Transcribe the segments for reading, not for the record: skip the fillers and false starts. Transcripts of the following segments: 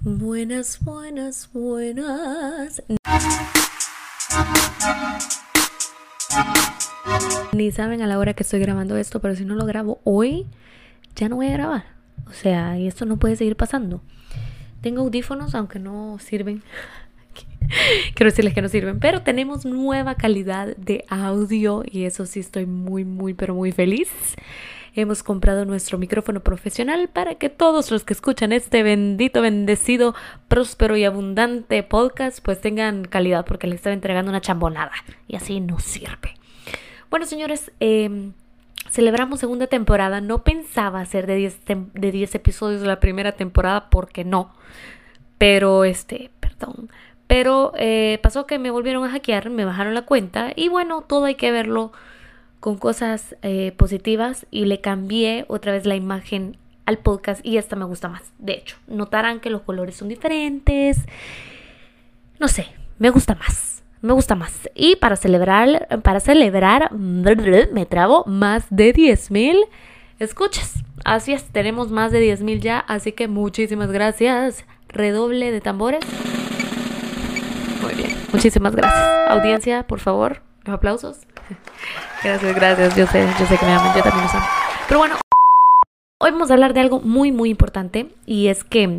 Buenas, buenas, buenas. Ni saben a la hora que estoy grabando esto, pero si no lo grabo hoy, ya no voy a grabar. O sea, y esto no puede seguir pasando. Tengo audífonos, aunque no sirven. Quiero decirles que no sirven, pero tenemos nueva calidad de audio y eso sí estoy pero muy feliz. Hemos comprado nuestro micrófono profesional para que todos los que escuchan este bendito, bendecido, próspero y abundante podcast pues tengan calidad, porque les estaba entregando una chambonada y así no sirve. Bueno, señores, celebramos segunda temporada. No pensaba hacer de 10 episodios de la primera temporada porque no. Pero pasó que me volvieron a hackear, me bajaron la cuenta y bueno, todo hay que verlo con cosas positivas y le cambié otra vez la imagen al podcast y esta me gusta más. De hecho, notarán que los colores son diferentes. No sé, me gusta más. Y para celebrar, me trabo más de 10,000 escuchas. Así es, tenemos más de 10,000 ya, así que muchísimas gracias. Redoble de tambores. Muy bien, muchísimas gracias. Audiencia, por favor, los aplausos. Gracias, yo sé que me aman, yo también los amo. Pero bueno, hoy vamos a hablar de algo muy importante y es que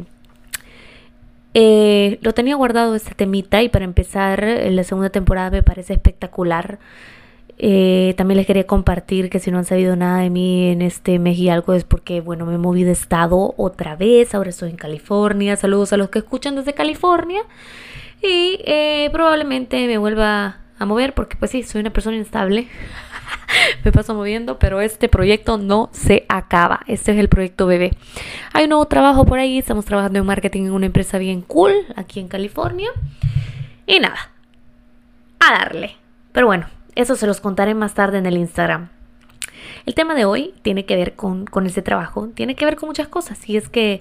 lo tenía guardado este temita y para empezar la segunda temporada me parece espectacular. También les quería compartir que si no han sabido nada de mí en este mes y algo es porque, bueno, me moví de estado otra vez. Ahora estoy en California. Saludos a los que escuchan desde California. Y probablemente me vuelva a mover porque pues sí, soy una persona inestable. Me paso moviendo, pero este proyecto no se acaba. Este es el proyecto bebé. Hay un nuevo trabajo por ahí. Estamos trabajando en marketing en una empresa bien cool aquí en California. Y nada, a darle. Pero bueno, eso se los contaré más tarde en el Instagram. El tema de hoy tiene que ver con ese trabajo. Tiene que ver con muchas cosas. Y es que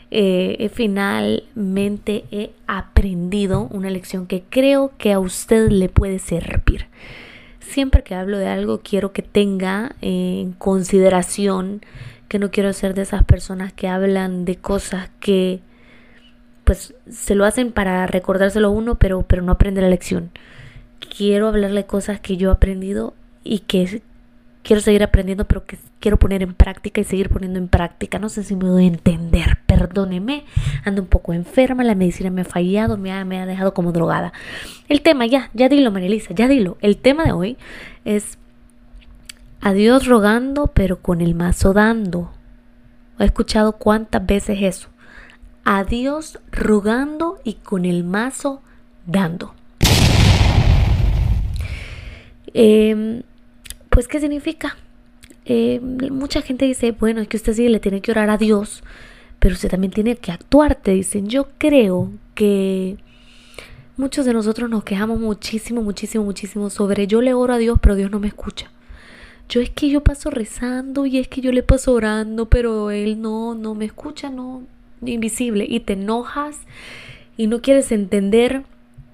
finalmente he aprendido una lección que creo que a usted le puede servir. Siempre que hablo de algo quiero que tenga en consideración que no quiero ser de esas personas que hablan de cosas que pues se lo hacen para recordárselo a uno, pero no aprende la lección. Quiero hablarle cosas que yo he aprendido y que quiero seguir aprendiendo, pero que quiero poner en práctica y seguir poniendo en práctica. No sé si me doy a entender, perdóneme, ando un poco enferma, la medicina me ha fallado, me ha dejado como drogada. El tema, ya dilo, María Elisa, ya dilo. El tema de hoy es a Dios rogando, pero con el mazo dando. ¿He escuchado cuántas veces eso? A Dios rogando y con el mazo dando. Pues, ¿qué significa? Mucha gente dice, bueno, es que usted sí le tiene que orar a Dios, pero usted también tiene que actuar, te dicen. Yo creo que muchos de nosotros nos quejamos muchísimo sobre yo le oro a Dios, pero Dios no me escucha. Es que yo paso rezando y es que yo le paso orando, pero Él no me escucha, no, invisible. Y te enojas y no quieres entender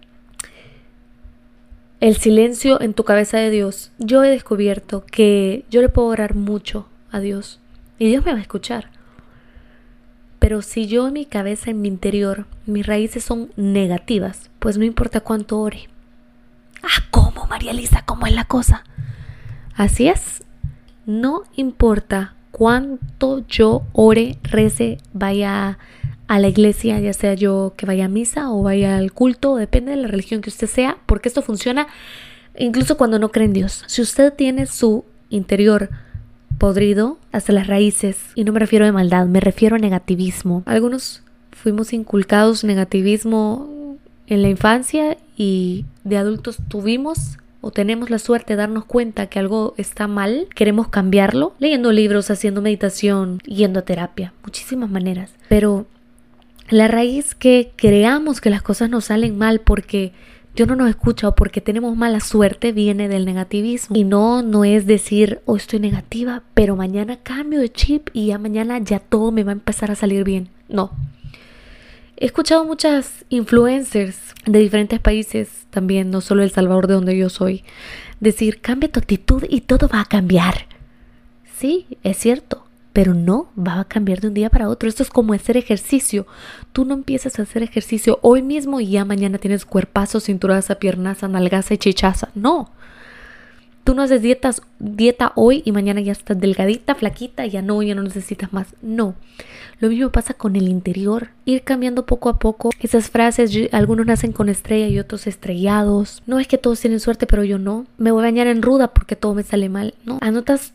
el silencio en tu cabeza de Dios. Yo he descubierto que yo le puedo orar mucho a Dios y Dios me va a escuchar. Pero si yo en mi cabeza, en mi interior, mis raíces son negativas, pues no importa cuánto ore. ¿Cómo, María Elisa? ¿Cómo es la cosa? Así es. No importa cuánto yo ore, rece, vaya a la iglesia, ya sea yo que vaya a misa o vaya al culto, depende de la religión que usted sea, porque esto funciona incluso cuando no cree en Dios. Si usted tiene su interior podrido hasta las raíces, y no me refiero a maldad, me refiero a negativismo. Algunos fuimos inculcados negativismo en la infancia y de adultos tuvimos o tenemos la suerte de darnos cuenta que algo está mal, queremos cambiarlo, leyendo libros, haciendo meditación, yendo a terapia, muchísimas maneras. Pero la raíz que creamos que las cosas nos salen mal porque Dios no nos escucha o porque tenemos mala suerte viene del negativismo. Y no es decir, estoy negativa, pero mañana cambio de chip y ya mañana ya todo me va a empezar a salir bien. No. He escuchado muchas influencers de diferentes países, también no solo El Salvador de donde yo soy, decir, cambia tu actitud y todo va a cambiar. Sí, es cierto, pero no va a cambiar de un día para otro. Esto es como hacer ejercicio. Tú no empiezas a hacer ejercicio hoy mismo y ya mañana tienes cuerpazo, cinturaza, piernaza, nalgaza y chichaza. No. Tú no haces dieta hoy y mañana ya estás delgadita, flaquita, ya no necesitas más. No. Lo mismo pasa con el interior. Ir cambiando poco a poco. Esas frases, algunos nacen con estrella y otros estrellados. No es que todos tienen suerte, pero yo no. Me voy a bañar en ruda porque todo me sale mal. No. Anotas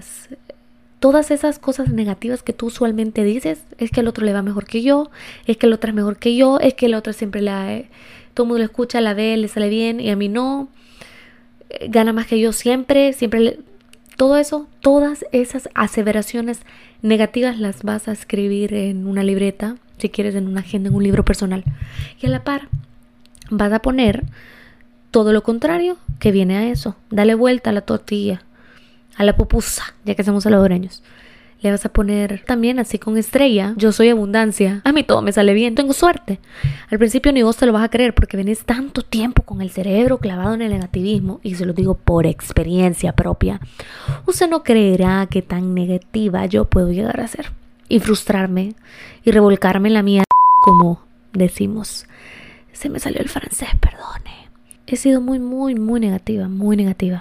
todas esas cosas negativas que tú usualmente dices. Es que el otro le va mejor que yo. Es que el otro es mejor que yo. Es que el otro siempre todo el mundo lo escucha, la ve, le sale bien y a mí no. Gana más que yo siempre. Todo eso, todas esas aseveraciones negativas las vas a escribir en una libreta, si quieres en una agenda, en un libro personal. Y a la par vas a poner todo lo contrario que viene a eso. Dale vuelta a la tortilla, a la pupusa, ya que somos salvadoreños. Le vas a poner también así con estrella. Yo soy abundancia. A mí todo me sale bien. Tengo suerte. Al principio ni vos te lo vas a creer porque venís tanto tiempo con el cerebro clavado en el negativismo. Y se lo digo por experiencia propia. Usted no creerá que tan negativa yo puedo llegar a ser. Y frustrarme. Y revolcarme en la mía, como decimos. Se me salió el francés, perdone. He sido muy, muy, muy negativa. Muy negativa.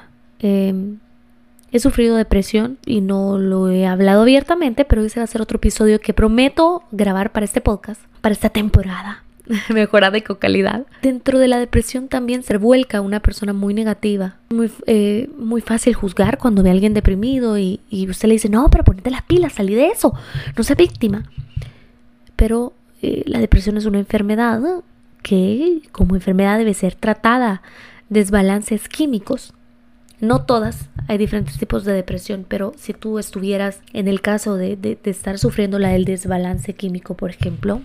He sufrido depresión y no lo he hablado abiertamente, pero ese va a ser otro episodio que prometo grabar para este podcast, para esta temporada mejorada y con calidad. Dentro de la depresión también se vuelca una persona muy negativa. Muy fácil juzgar cuando ve a alguien deprimido y usted le dice, no, pero ponete las pilas, salí de eso, no seas víctima. Pero la depresión es una enfermedad que como enfermedad debe ser tratada. Desbalances químicos. No todas, hay diferentes tipos de depresión, pero si tú estuvieras en el caso de estar sufriendo la del desbalance químico, por ejemplo,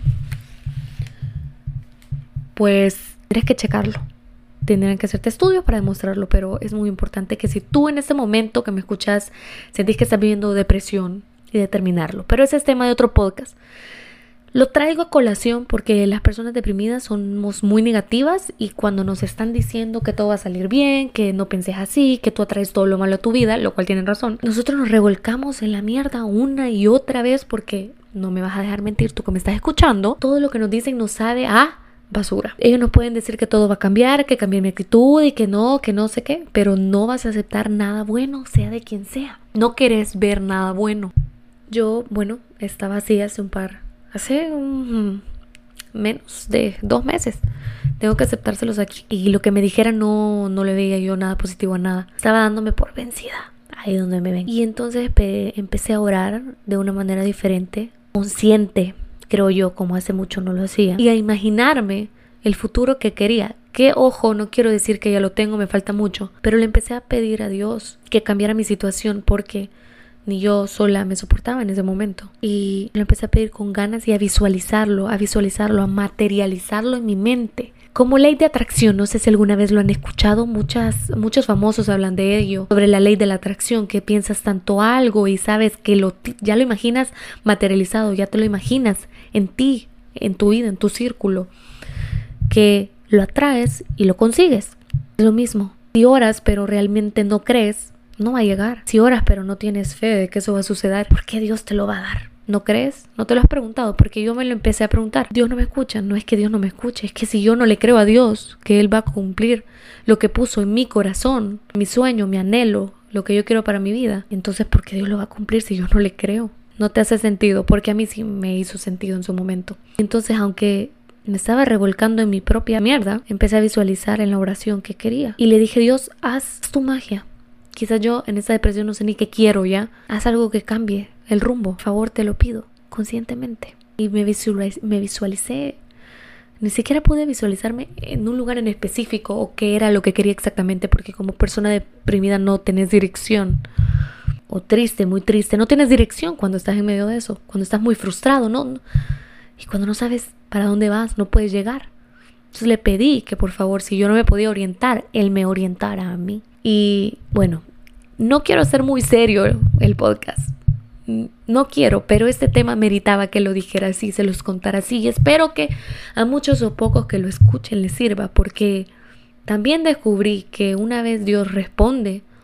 pues tendrías que checarlo. Tendrían que hacerte estudios para demostrarlo, pero es muy importante que si tú en este momento que me escuchas sentís que estás viviendo depresión y determinarlo. Pero ese es tema de otro podcast. Lo traigo a colación porque las personas deprimidas somos muy negativas y cuando nos están diciendo que todo va a salir bien, que no penses así, que tú atraes todo lo malo a tu vida, lo cual tienen razón, nosotros nos revolcamos en la mierda una y otra vez porque no me vas a dejar mentir, tú que me estás escuchando, todo lo que nos dicen nos sabe a basura. Ellos nos pueden decir que todo va a cambiar, que cambie mi actitud y que no sé qué, pero no vas a aceptar nada bueno, sea de quien sea. No querés ver nada bueno. Yo, estaba así hace menos de 2 meses. Tengo que aceptárselos aquí. Y lo que me dijera no le veía yo nada positivo a nada. Estaba dándome por vencida. Ahí donde me ven. Y entonces empecé a orar de una manera diferente. Consciente, creo yo, como hace mucho no lo hacía. Y a imaginarme el futuro que quería. Que, ojo, no quiero decir que ya lo tengo, me falta mucho. Pero le empecé a pedir a Dios que cambiara mi situación porque ni yo sola me soportaba en ese momento. Y lo empecé a pedir con ganas y a visualizarlo, a materializarlo en mi mente. Como ley de atracción, no sé si alguna vez lo han escuchado, muchos famosos hablan de ello, sobre la ley de la atracción, que piensas tanto algo y sabes que ya lo imaginas materializado, ya te lo imaginas en ti, en tu vida, en tu círculo, que lo atraes y lo consigues. Es lo mismo. Si oras pero realmente no crees, no va a llegar. Si oras pero no tienes fe de que eso va a suceder, ¿por qué Dios te lo va a dar? ¿No crees? ¿No te lo has preguntado? Porque yo me lo empecé a preguntar. Dios no me escucha. No es que Dios no me escuche, es que si yo no le creo a Dios que Él va a cumplir lo que puso en mi corazón, mi sueño, mi anhelo, lo que yo quiero para mi vida, entonces ¿por qué Dios lo va a cumplir si yo no le creo? No te hace sentido, porque a mí sí me hizo sentido en su momento. Entonces, aunque me estaba revolcando en mi propia mierda, empecé a visualizar en la oración que quería. Y le dije, Dios, haz tu magia. Quizás yo en esta depresión no sé ni qué quiero ya. Haz algo que cambie el rumbo. Por favor, te lo pido conscientemente. Y me visualicé. Ni siquiera pude visualizarme en un lugar en específico o qué era lo que quería exactamente, porque como persona deprimida no tenés dirección. O triste, muy triste. No tienes dirección cuando estás en medio de eso. Cuando estás muy frustrado, ¿no? Y cuando no sabes para dónde vas, no puedes llegar. Entonces le pedí que por favor, si yo no me podía orientar, Él me orientara a mí. Y bueno, no quiero hacer muy serio el podcast. No quiero, pero este tema meritaba que lo dijera así, se los contara así. Y espero que a muchos o pocos que lo escuchen les sirva, porque también descubrí que una vez Dios responde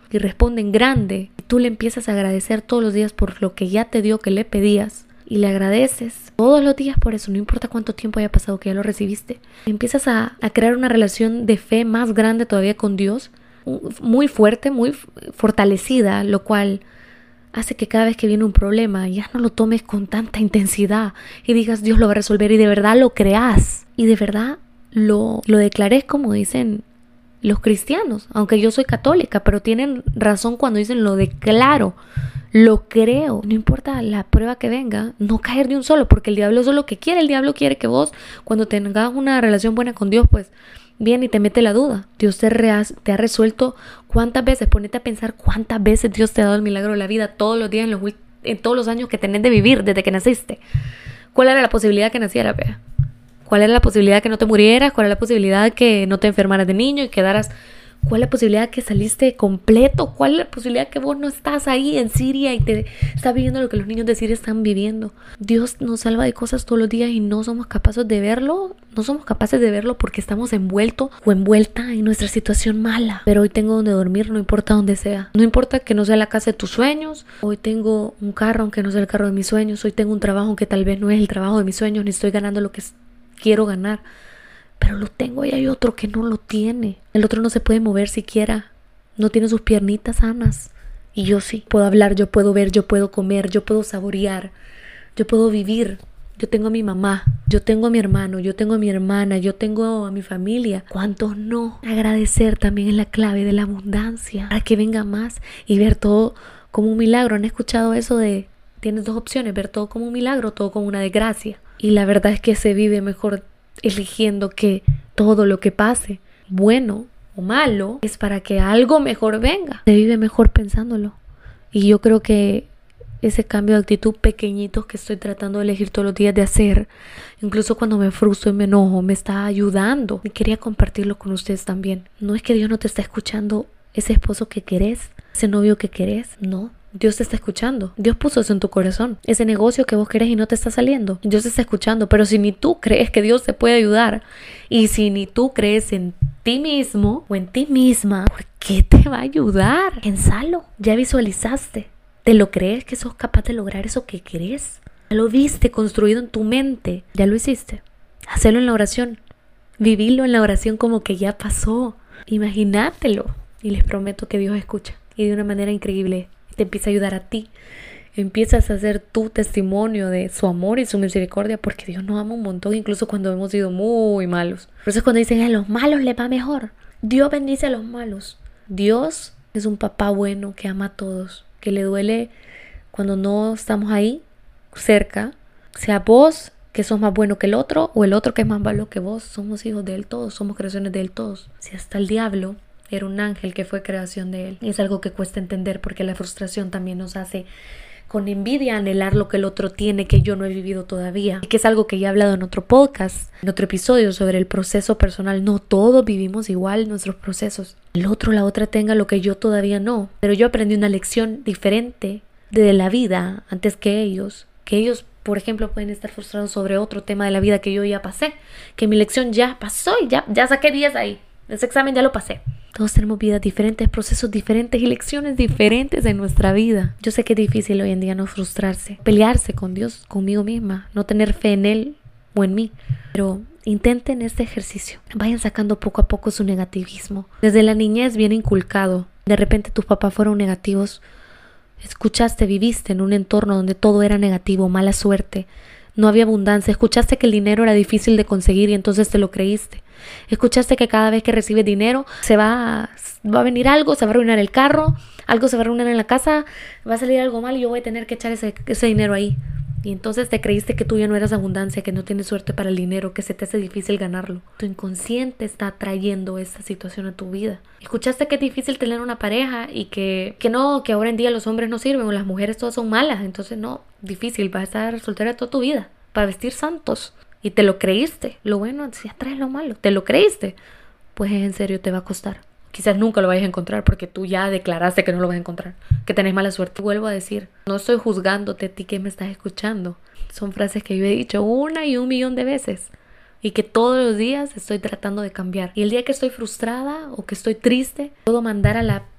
y responde en grande, y tú le empiezas a agradecer todos los días por lo que ya te dio, que le pedías, y le agradeces todos los días por eso, no importa cuánto tiempo haya pasado que ya lo recibiste, empiezas a crear una relación de fe más grande todavía con Dios, muy fuerte, muy fortalecida, lo cual hace que cada vez que viene un problema ya no lo tomes con tanta intensidad y digas Dios lo va a resolver, y de verdad lo creas y de verdad lo declares como dicen los cristianos, aunque yo soy católica, pero tienen razón cuando dicen lo declaro, lo creo, no importa la prueba que venga, no caer de un solo, porque el diablo eso es lo que quiere. El diablo quiere que vos, cuando tengas una relación buena con Dios, pues viene y te mete la duda. Dios te ha resuelto cuántas veces, ponete a pensar cuántas veces Dios te ha dado el milagro de la vida todos los días en todos los años que tenés de vivir desde que naciste. ¿Cuál era la posibilidad que nacieras, vea? ¿Cuál era la posibilidad que no te murieras? ¿Cuál era la posibilidad que no te enfermaras de niño y quedaras? ¿Cuál es la posibilidad que saliste completo? ¿Cuál es la posibilidad que vos no estás ahí en Siria y te estás viviendo lo que los niños de Siria están viviendo? Dios nos salva de cosas todos los días y no somos capaces de verlo. No somos capaces de verlo porque estamos envueltos o envuelta en nuestra situación mala. Pero hoy tengo donde dormir, no importa dónde sea. No importa que no sea la casa de tus sueños. Hoy tengo un carro, aunque no sea el carro de mis sueños. Hoy tengo un trabajo que tal vez no es el trabajo de mis sueños, ni estoy ganando lo que quiero ganar. Pero lo tengo y hay otro que no lo tiene. El otro no se puede mover siquiera. No tiene sus piernitas sanas. Y yo sí. Puedo hablar, yo puedo ver, yo puedo comer, yo puedo saborear, yo puedo vivir. Yo tengo a mi mamá, yo tengo a mi hermano, yo tengo a mi hermana, yo tengo a mi familia. ¿Cuántos no? Agradecer también es la clave de la abundancia. Para que venga más y ver todo como un milagro. ¿Han escuchado eso de tienes dos opciones? Ver todo como un milagro, todo como una desgracia. Y la verdad es que se vive mejor eligiendo que todo lo que pase, bueno o malo, es para que algo mejor venga. Se vive mejor pensándolo. Y yo creo que ese cambio de actitud pequeñitos que estoy tratando de elegir todos los días de hacer, incluso cuando me frustro y me enojo, me está ayudando. Y quería compartirlo con ustedes también. No es que Dios no te está escuchando ese esposo que querés, ese novio que querés, no. Dios te está escuchando. Dios puso eso en tu corazón. Ese negocio que vos querés y no te está saliendo, Dios te está escuchando. Pero si ni tú crees que Dios te puede ayudar, y si ni tú crees en ti mismo o en ti misma, ¿por qué te va a ayudar? Pensalo. Ya visualizaste. ¿Te lo crees que sos capaz de lograr eso que querés? Ya lo viste construido en tu mente. Ya lo hiciste. Hacelo en la oración. Vivilo en la oración como que ya pasó. Imagínatelo. Y les prometo que Dios escucha. Y de una manera increíble. Te empieza a ayudar a ti. Empiezas a hacer tu testimonio de su amor y su misericordia, porque Dios nos ama un montón, incluso cuando hemos sido muy malos. Por eso es cuando dicen a los malos les va mejor. Dios bendice a los malos. Dios es un papá bueno que ama a todos, que le duele cuando no estamos ahí cerca, sea vos que sos más bueno que el otro o el otro que es más malo que vos. Somos hijos de él todos, somos creaciones de él todos. Si hasta el diablo era un ángel que fue creación de él. Y es algo que cuesta entender, porque la frustración también nos hace con envidia anhelar lo que el otro tiene que yo no he vivido todavía. Y que es algo que ya he hablado en otro podcast, en otro episodio sobre el proceso personal. No todos vivimos igual nuestros procesos. El otro, la otra tenga lo que yo todavía no. Pero yo aprendí una lección diferente de la vida antes que ellos. Que ellos, por ejemplo, pueden estar frustrados sobre otro tema de la vida que yo ya pasé. Que mi lección ya pasó y ya saqué 10 ahí. Ese examen ya lo pasé. Todos tenemos vidas diferentes, procesos diferentes y lecciones diferentes en nuestra vida. Yo sé que es difícil hoy en día no frustrarse, pelearse con Dios, conmigo misma, no tener fe en Él o en mí. Pero intenten este ejercicio. Vayan sacando poco a poco su negativismo. Desde la niñez viene inculcado. De repente tus papás fueron negativos. Escuchaste, viviste en un entorno donde todo era negativo, mala suerte. No había abundancia. Escuchaste que el dinero era difícil de conseguir y entonces te lo creíste. Escuchaste que cada vez que recibes dinero va a venir algo, se va a arruinar el carro, algo se va a arruinar en la casa, va a salir algo mal y yo voy a tener que echar ese dinero ahí. Y entonces te creíste que tú ya no eras abundancia, que no tienes suerte para el dinero, que se te hace difícil ganarlo. Tu inconsciente está atrayendo esta situación a tu vida. Escuchaste que es difícil tener una pareja y que ahora en día los hombres no sirven o las mujeres todas son malas. Entonces no, difícil, vas a estar soltera toda tu vida para vestir santos. Y te lo creíste. Lo bueno si atrae lo malo. Te lo creíste. Pues en serio te va a costar. Quizás nunca lo vayas a encontrar porque tú ya declaraste que no lo vas a encontrar, que tenés mala suerte. Vuelvo a decir, no estoy juzgándote a ti que me estás escuchando. Son frases que yo he dicho 1 y 1.000.000 de veces y que todos los días estoy tratando de cambiar. Y el día que estoy frustrada o que estoy triste, puedo mandar a la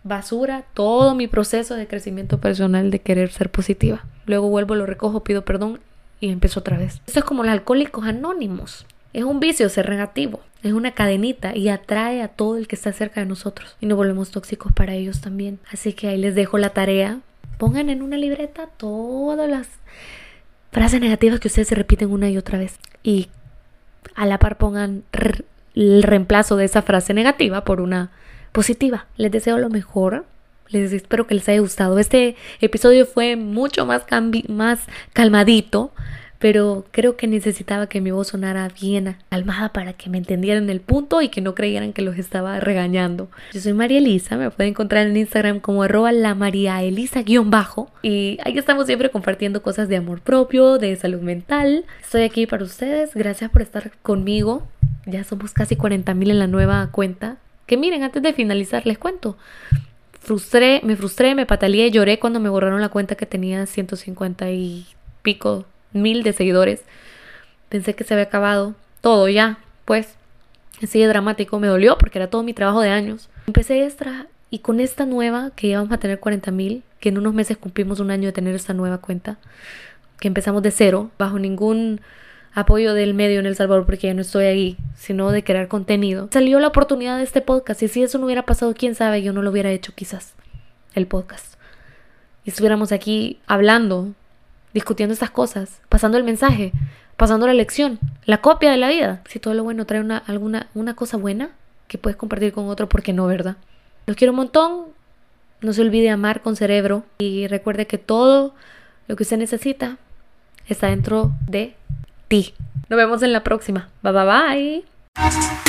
basura todo mi proceso de crecimiento personal de querer ser positiva. Luego vuelvo, lo recojo, pido perdón y empiezo otra vez. Esto es como los alcohólicos anónimos. Es un vicio ser negativo. Es una cadenita y atrae a todo el que está cerca de nosotros. Y nos volvemos tóxicos para ellos también. Así que ahí les dejo la tarea. Pongan en una libreta todas las frases negativas que ustedes se repiten una y otra vez. Y a la par pongan el reemplazo de esa frase negativa por una positiva. Les deseo lo mejor. Espero que les haya gustado. Este episodio fue mucho más calmadito, pero creo que necesitaba que mi voz sonara bien calmada para que me entendieran el punto y que no creyeran que los estaba regañando. Yo soy María Elisa, me pueden encontrar en Instagram como @lamariaelisa_ y ahí estamos siempre compartiendo cosas de amor propio, de salud mental. Estoy aquí para ustedes, gracias por estar conmigo. Ya somos casi 40,000 en la nueva cuenta. Que miren, antes de finalizar les cuento. Me frustré, me pataleé, lloré cuando me borraron la cuenta que tenía 150 y pico mil de seguidores. Pensé que se había acabado todo ya, pues así de dramático. Me dolió porque era todo mi trabajo de años. Empecé extra y con esta nueva que ya vamos a tener 40,000, que en unos meses cumplimos un año de tener esta nueva cuenta, que empezamos de cero, bajo ningún apoyo del medio en El Salvador, porque ya no estoy ahí, sino de crear contenido. Salió la oportunidad de este podcast y si eso no hubiera pasado, quién sabe, yo no lo hubiera hecho quizás, el podcast. Y estuviéramos aquí hablando, discutiendo estas cosas, pasando el mensaje, pasando la lección, la copia de la vida. Si todo lo bueno trae una cosa buena que puedes compartir con otro, ¿por qué no, verdad? Los quiero un montón. No se olvide amar con cerebro y recuerde que todo lo que usted necesita está dentro de ti. Nos vemos en la próxima. Bye bye bye.